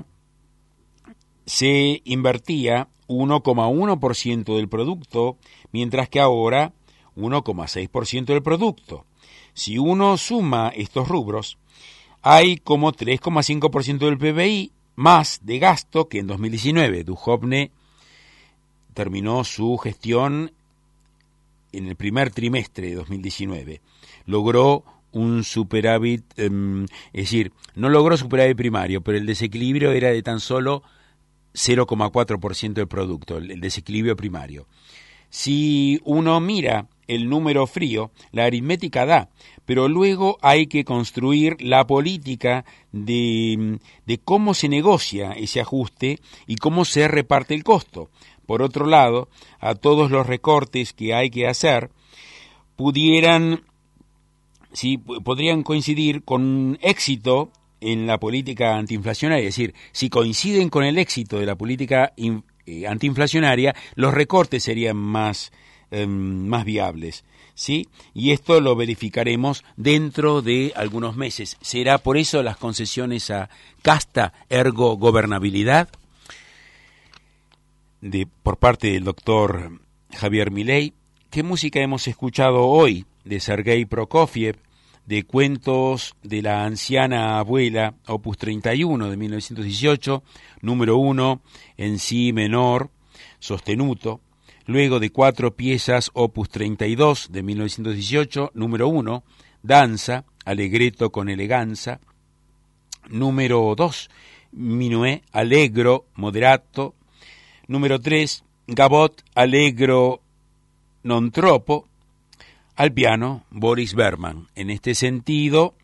se invertía uno coma uno por ciento del producto, mientras que ahora uno coma seis por ciento del producto. Si uno suma estos rubros, hay como tres coma cinco por ciento del P B I más de gasto que en dos mil diecinueve. Duhovne terminó su gestión en el primer trimestre de dos mil diecinueve. Logró un superávit, eh, es decir, no logró superávit primario, pero el desequilibrio era de tan solo cero coma cuatro por ciento del producto, el desequilibrio primario. Si uno mira el número frío, la aritmética da, pero luego hay que construir la política de, de cómo se negocia ese ajuste y cómo se reparte el costo. Por otro lado, a todos los recortes que hay que hacer pudieran, sí, podrían coincidir con un éxito en la política antiinflacionaria, es decir, si coinciden con el éxito de la política in, eh, antiinflacionaria, los recortes serían más Eh, más viables, ¿sí? Y esto lo verificaremos dentro de algunos meses. ¿Será por eso las concesiones a casta, ergo gobernabilidad? De, por parte del doctor Javier Milei. ¿Qué música hemos escuchado hoy de Sergei Prokofiev, de Cuentos de la anciana abuela, opus treinta y uno de mil novecientos dieciocho, número uno en si menor, sostenuto? Luego de cuatro piezas, opus treinta y dos de mil novecientos dieciocho, número uno, danza, allegretto con eleganza. Número dos, minué, allegro, moderato. Número tres, gavotte, allegro, non troppo. Al piano, Boris Berman. En este sentido,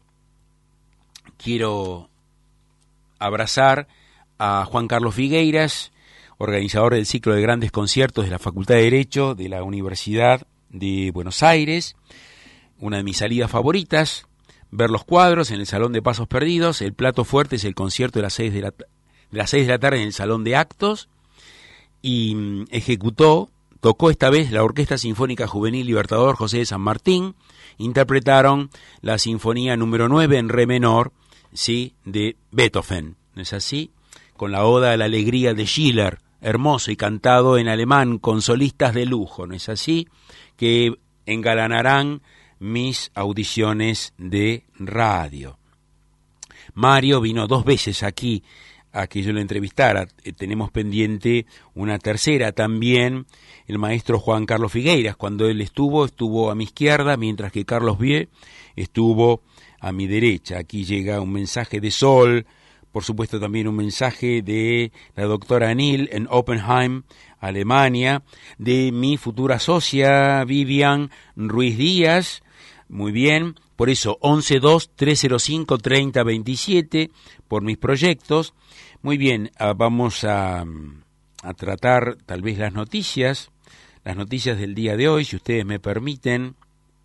quiero abrazar a Juan Carlos Figueiras, organizador del ciclo de grandes conciertos de la Facultad de Derecho de la Universidad de Buenos Aires. Una de mis salidas favoritas, ver los cuadros en el Salón de Pasos Perdidos. El plato fuerte es el concierto de las seis de la, de las seis de la tarde en el Salón de Actos. Y mm, ejecutó, tocó esta vez la Orquesta Sinfónica Juvenil Libertador José de San Martín. Interpretaron la Sinfonía número nueve en re menor, ¿sí?, de Beethoven, ¿no es así? Con la Oda a la Alegría de Schiller, hermoso y cantado en alemán con solistas de lujo, ¿no es así?, que engalanarán mis audiciones de radio. Mario vino dos veces aquí a que yo lo entrevistara. Tenemos pendiente una tercera también, el maestro Juan Carlos Figueiras. Cuando él estuvo, estuvo a mi izquierda, mientras que Carlos Vie estuvo a mi derecha. Aquí llega un mensaje de Sol, por supuesto también un mensaje de la doctora Neil en Oppenheim, Alemania, de mi futura socia Vivian Ruiz Díaz. Muy bien, por eso once dos tres cero cinco treinta veintisiete por mis proyectos. Muy bien, vamos a, a tratar tal vez las noticias, las noticias del día de hoy, si ustedes me permiten,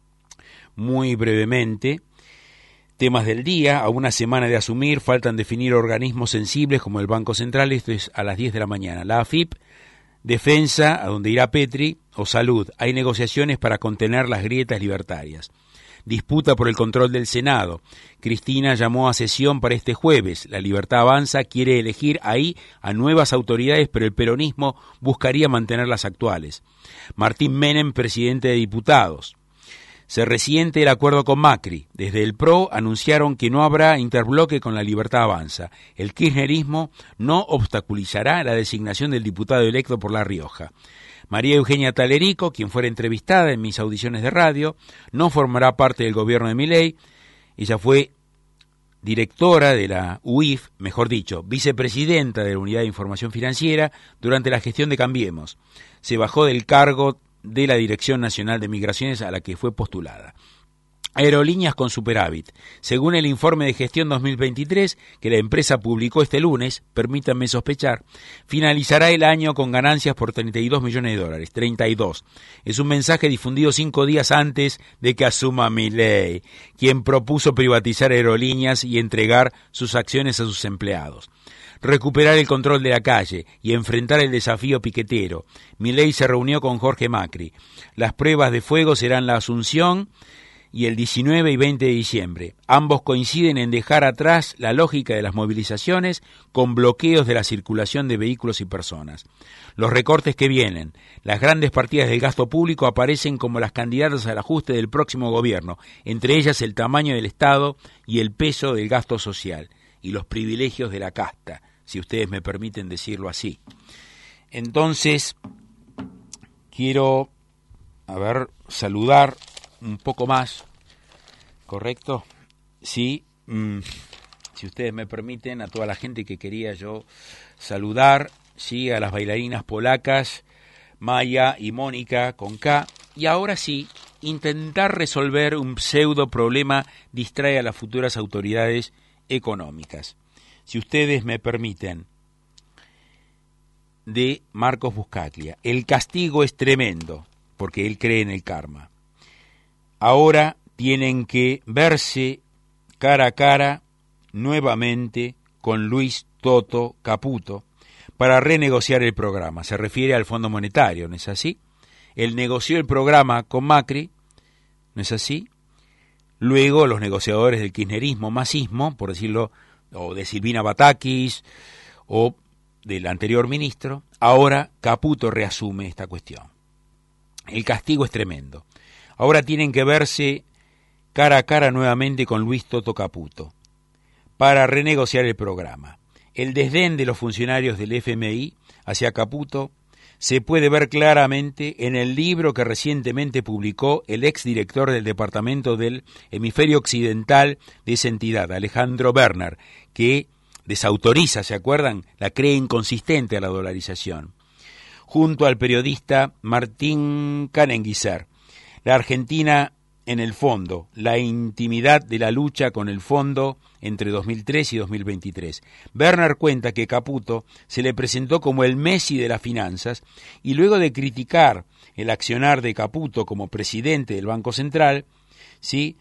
muy brevemente. Temas del día: a una semana de asumir, faltan definir organismos sensibles como el Banco Central. Esto es a las diez de la mañana. La A F I P, defensa, a donde irá Petri, o salud. Hay negociaciones para contener las grietas libertarias. Disputa por el control del Senado. Cristina llamó a sesión para este jueves. La Libertad Avanza quiere elegir ahí a nuevas autoridades, pero el peronismo buscaría mantener las actuales. Martín Menem, presidente de diputados. Se resiente el acuerdo con Macri. Desde el P R O anunciaron que no habrá interbloque con La Libertad Avanza. El kirchnerismo no obstaculizará la designación del diputado electo por La Rioja. María Eugenia Talerico, quien fuera entrevistada en mis audiciones de radio, no formará parte del gobierno de Milei. Ella fue directora de la U I F, mejor dicho, vicepresidenta de la Unidad de Información Financiera durante la gestión de Cambiemos. Se bajó del cargo de la Dirección Nacional de Migraciones a la que fue postulada. Aerolíneas con superávit. Según el informe de gestión dos mil veintitrés que la empresa publicó este lunes, permítanme sospechar, finalizará el año con ganancias por treinta y dos millones de dólares. treinta y dos. Es un mensaje difundido cinco días antes de que asuma Milei, quien propuso privatizar aerolíneas y entregar sus acciones a sus empleados. Recuperar el control de la calle y enfrentar el desafío piquetero. Milei se reunió con Jorge Macri. Las pruebas de fuego serán la Asunción y el diecinueve y veinte de diciembre. Ambos coinciden en dejar atrás la lógica de las movilizaciones con bloqueos de la circulación de vehículos y personas. Los recortes que vienen, las grandes partidas del gasto público aparecen como las candidatas al ajuste del próximo gobierno, entre ellas el tamaño del Estado y el peso del gasto social y los privilegios de la casta, si ustedes me permiten decirlo así. Entonces, quiero, a ver, saludar un poco más, ¿correcto? Sí, mmm, si ustedes me permiten, a toda la gente que quería yo saludar, sí, a las bailarinas polacas, Maya y Mónica con K, y ahora sí, intentar resolver un pseudo problema distrae a las futuras autoridades económicas. Si ustedes me permiten, de Marcos Buscaglia. El castigo es tremendo, porque él cree en el karma. Ahora tienen que verse cara a cara nuevamente con Luis Toto Caputo para renegociar el programa. Se refiere al Fondo Monetario, ¿no es así? Él negoció el programa con Macri, ¿no es así? Luego los negociadores del kirchnerismo, masismo, por decirlo, o de Silvina Batakis, o del anterior ministro, ahora Caputo reasume esta cuestión. El castigo es tremendo. Ahora tienen que verse cara a cara nuevamente con Luis Toto Caputo para renegociar el programa. El desdén de los funcionarios del F M I hacia Caputo se puede ver claramente en el libro que recientemente publicó el exdirector del Departamento del Hemisferio Occidental de esa entidad, Alejandro Werner, que desautoriza, ¿se acuerdan?, la cree inconsistente a la dolarización, junto al periodista Martín Canenguiser. La Argentina en el fondo, la intimidad de la lucha con el fondo entre dos mil tres y dos mil veintitrés. Werner cuenta que Caputo se le presentó como el Messi de las finanzas y luego de criticar el accionar de Caputo como presidente del Banco Central, ¿sí?,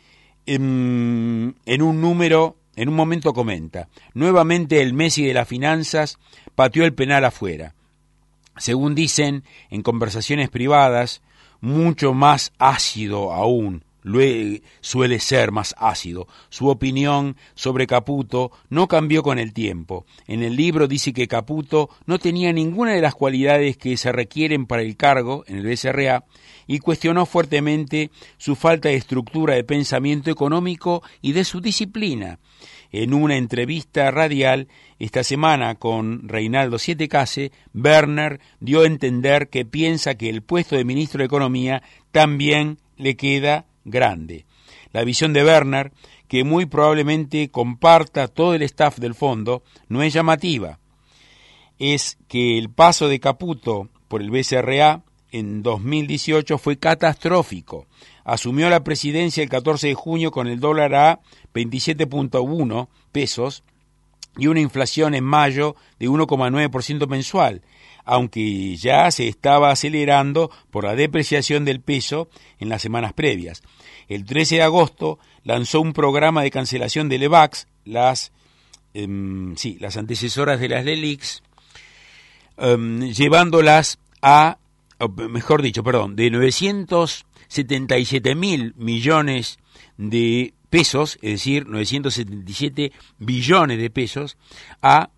en, en un número, en un momento comenta, nuevamente el Messi de las finanzas pateó el penal afuera. Según dicen en conversaciones privadas, mucho más ácido aún, suele ser más ácido. Su opinión sobre Caputo no cambió con el tiempo. En el libro dice que Caputo no tenía ninguna de las cualidades que se requieren para el cargo en el B C R A y cuestionó fuertemente su falta de estructura de pensamiento económico y de su disciplina. En una entrevista radial esta semana con Reinaldo Siete Case, Werner dio a entender que piensa que el puesto de ministro de Economía también le queda grande. La visión de Werner, que muy probablemente comparta todo el staff del fondo, no es llamativa. Es que el paso de Caputo por el B C R A en dos mil dieciocho fue catastrófico. Asumió la presidencia el catorce de junio con el dólar a veintisiete punto uno pesos y una inflación en mayo de uno coma nueve por ciento mensual, aunque ya se estaba acelerando por la depreciación del peso en las semanas previas. El trece de agosto lanzó un programa de cancelación de LEVAX, las, eh, sí, las antecesoras de las LELIX, eh, llevándolas a, mejor dicho, perdón, de novecientos setenta y siete mil millones de pesos, es decir, novecientos setenta y siete billones de pesos, a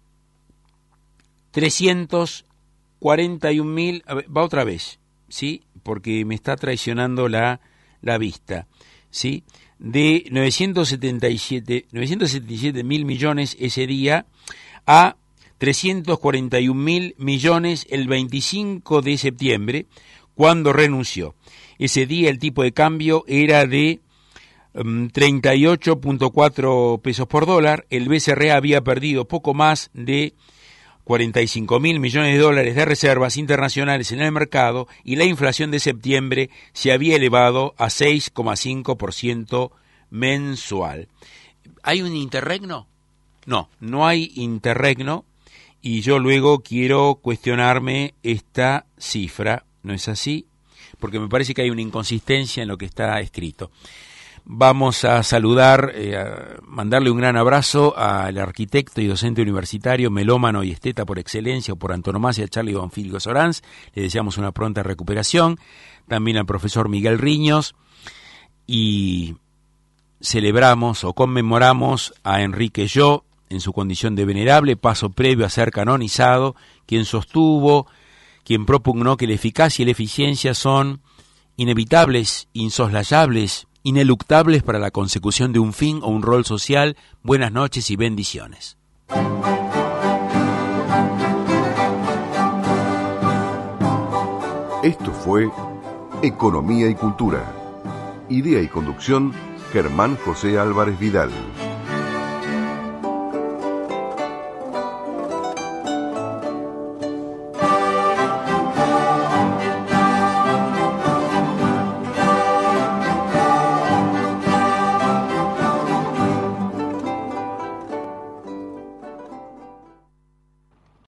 trescientos cuarenta y un mil, va otra vez, ¿sí? Porque me está traicionando la, la vista, ¿sí? De novecientos setenta y siete mil millones ese día a trescientos cuarenta y un mil millones el veinticinco de septiembre, cuando renunció. Ese día el tipo de cambio era de um, treinta y ocho punto cuatro pesos por dólar. El B C R A había perdido poco más de cuarenta y cinco mil millones de dólares de reservas internacionales en el mercado y la inflación de septiembre se había elevado a seis coma cinco por ciento mensual. ¿Hay un interregno? No, no hay interregno, y yo luego quiero cuestionarme esta cifra. ¿No es así? Porque me parece que hay una inconsistencia en lo que está escrito. Vamos a saludar, eh, a mandarle un gran abrazo al arquitecto y docente universitario, melómano y esteta por excelencia, o por antonomasia, Charlie Bonfilio Soranz. Le deseamos una pronta recuperación. También al profesor Miguel Riños. Y celebramos o conmemoramos a Enrique Yo, en su condición de venerable, paso previo a ser canonizado, quien sostuvo, quien propugnó que la eficacia y la eficiencia son inevitables, insoslayables, ineluctables para la consecución de un fin o un rol social. Buenas noches y bendiciones. Esto fue Economía y Cultura. Idea y conducción, Germán José Álvarez Vidal.